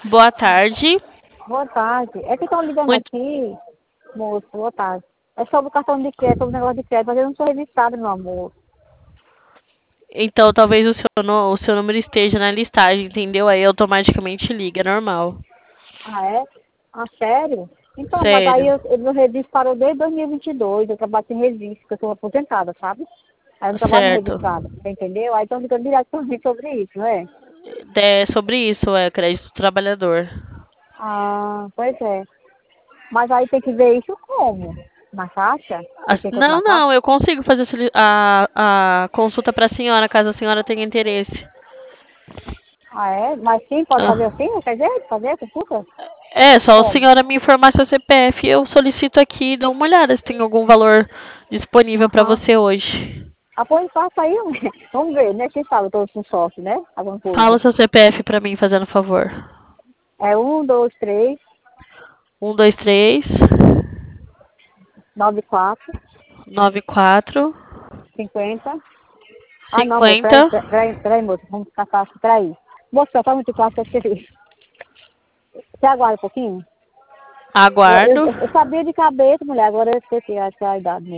Boa tarde. Boa tarde. É que estão ligando Muito... aqui, moço, boa tarde. É sobre o cartão de crédito, sobre o negócio de crédito, mas eu não sou registrado, meu amor. Então, talvez o seu número esteja na listagem, entendeu? Aí automaticamente liga, é normal. Ah, é? Ah, sério? Então, mas aí Sério. meu registro parou desde 2022, eu trabalho sem registro, porque eu sou aposentada, sabe? Aí eu não trabalho Certo. registrada, você entendeu? Aí estão ligando direto pra mim sobre isso, não é? É sobre isso, é crédito do trabalhador. Ah, pois é. Mas aí tem que ver isso como? Na caixa? Tem que encontrar Não, na caixa? não, eu consigo fazer a consulta para a senhora, caso a senhora tenha interesse. Ah, é? Mas sim, pode fazer Ah. assim? Quer dizer, fazer consulta? É, só a Como? senhora me informar seu CPF, eu solicito aqui e dou uma olhada se tem algum valor disponível para Aham. você hoje. Ah, pois passa aí, né? Vamos ver, né? Quem sabe eu tô com sorte, né? Alguma Fala coisa. o seu CPF para mim, fazendo favor. É 1, 2, 3, 1, 2, 3, 94, 94, 50. Ah, não, amor, 50. peraí, moço. Vamos caçar aqui, peraí. Moço, só tá muito claro que eu esqueci. Você aguarda um pouquinho? Eu, eu, Aguardo. eu sabia de cabeça, mulher, agora eu esqueci a idade mesmo.